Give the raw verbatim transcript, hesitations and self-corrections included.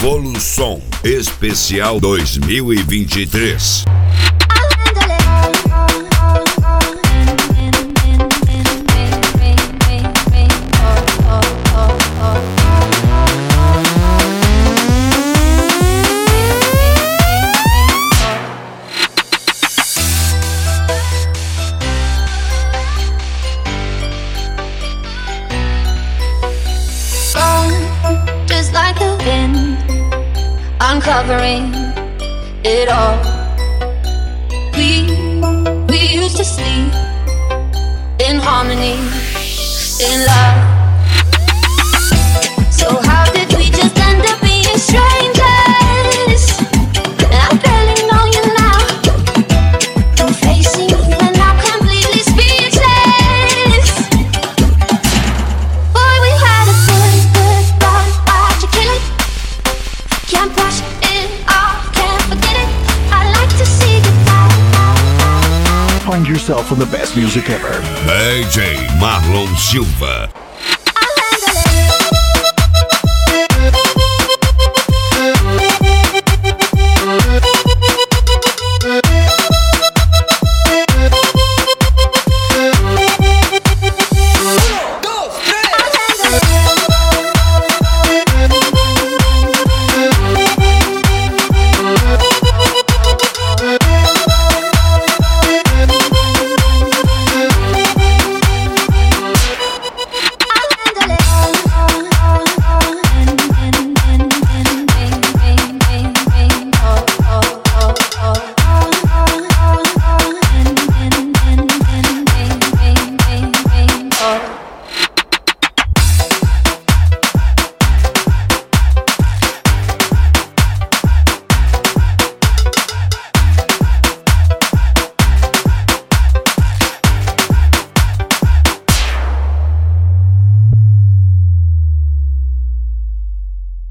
Evolução Especial dois mil e vinte e três. Just like the wind, uncovering it all. We, we used to sleep in harmony, in love. So how did we just end up being strangers? And I barely know you now. I'm facing you and I'm completely speechless. Boy, we had a good, good run. Why'd you kill it? Can't brush it off, can't forget it. I like to see goodbye. Find yourself on the best music ever. D J Marlon Silva.